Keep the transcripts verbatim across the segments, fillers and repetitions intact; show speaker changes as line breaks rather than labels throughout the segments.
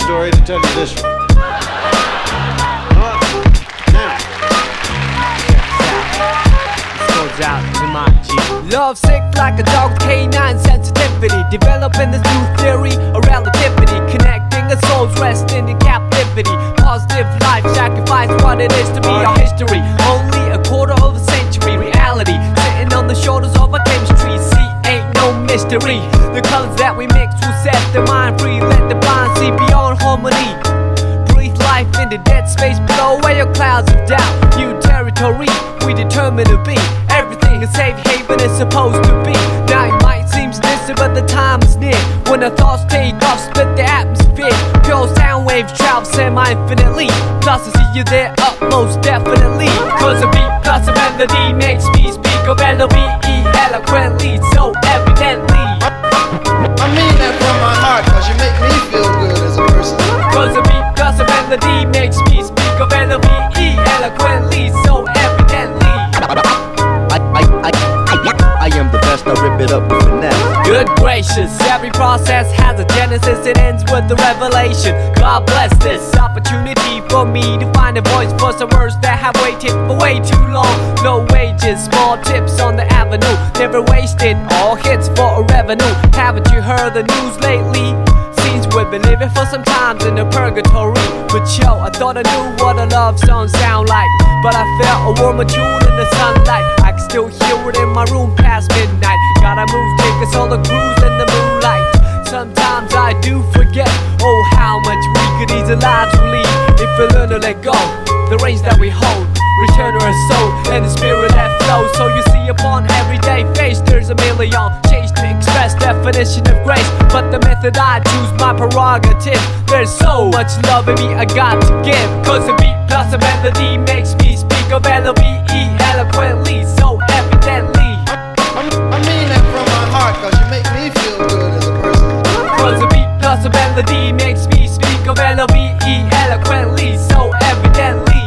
story to tell you this one. Uh, now.
This goes out to my G. Love sick like a dog with canine sensitivity. Developing this new theory of relativity. Connecting the souls resting in captivity. Positive life sacrifice what it is to be our history. Only a quarter of a century reality. Sitting on the shoulders of our chemistry. See, ain't no mystery. The colors that we mix will set the mind free. Let the blind see beyond harmony. Breathe life in the dead space below. Where your clouds of doubt. New territory we determined to be. Everything a safe haven is supposed to be. Now it might seem distant, but the time is near. When the thoughts take off, split the atmosphere. Pure sound waves travel semi-infinitely. Plus I see you there up most definitely. Cause a beat plus a melody makes me speak of L O V E eloquently, so evidently.
I mean that from my heart, cause you make me feel good as a person.
Cause a beat plus a melody makes me speak of L O V E eloquently, so evidently.
I, I, I, I, I am the best, I rip it up with finesse.
Good gracious, every process has a genesis, it ends with the revelation. God bless this opportunity for me to find a voice for some words that have waited for way too long. No wages, small tips on the avenue, never wasted, all hits for a revenue. Haven't you heard the news lately? Seems we've been living for some times in a purgatory. But yo, I thought I knew what a love song sound like, but I felt a warmer tune in the sunlight. I can still hear it in my room past midnight. Gotta move, take us on the cruise in the moonlight. Sometimes I do forget, oh how much we could easily leave if we learn to let go. The reins that we hold, return to our soul and the spirit that flows. So you see upon everyday face there's a million change to express definition of grace. But the method I choose my prerogative. There's so much love in me I got to give. Cause a beat plus a melody makes me speak of L O V E eloquently, so evidently.
I, I mean that from my heart, cause you make me feel good as a person.
Cause a beat plus a melody makes me speak of L O V E eloquently, so evidently.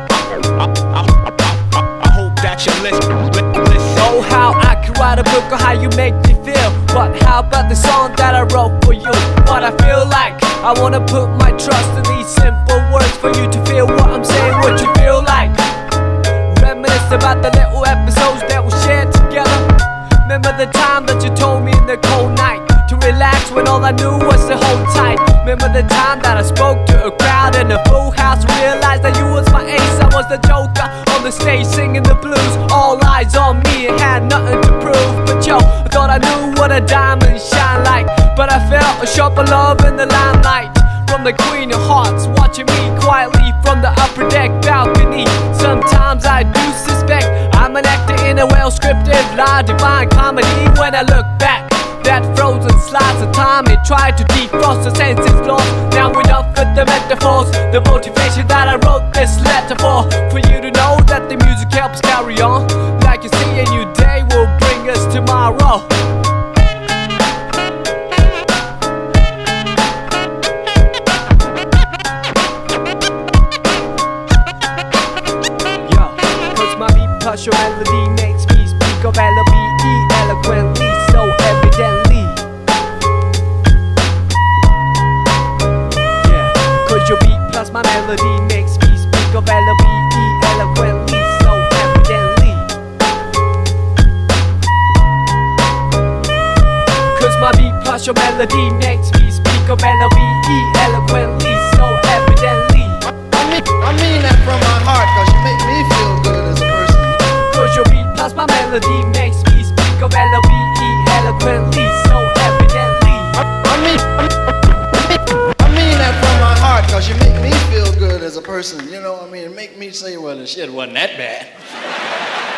I hope that you listen.
Oh, how I could write a book on how you make me feel. But how about the song that I wrote for you? What I feel like, I wanna put my trust in these simple words for you to feel what I'm saying, what you feel like. Reminisce about the little episodes that we shared together. Remember the time that you told me in the cold night to relax when all I knew was to hold tight. Remember the time that I spoke to a crowd in a full house, realized that you was my ace, I was the joker on the stage singing the blues. All eyes on me and had nothing to prove. But yo, I thought I knew what a diamond shine like, but I felt a sharper love in the limelight from the Queen of Hearts, watching me quietly from the upper deck balcony. Sometimes I do suspect I'm an actor in a well-scripted lie, divine comedy. When I look back, that frozen slice of time, it tried to defrost the senses lost. Now enough with the metaphors, the motivation that I wrote this letter for. For you to know that the music helps carry on. Like you see, a new day will bring us tomorrow. Your melody makes me speak of L O V E eloquently, so evidently. Yeah, cause your beat plus my melody makes me speak of L O V E eloquently, so evidently. Cause my beat plus your melody makes me speak of L O V E eloquently, so evidently.
I mean, I mean that from my heart, cause you make me feel good as a person.
Cause your beat plus my melody makes me speak of L O V E eloquently, so evidently.
I, I mean, I mean that from my heart, cause you make me feel good as a person. You know, I mean, it make me say, well, the shit wasn't that bad.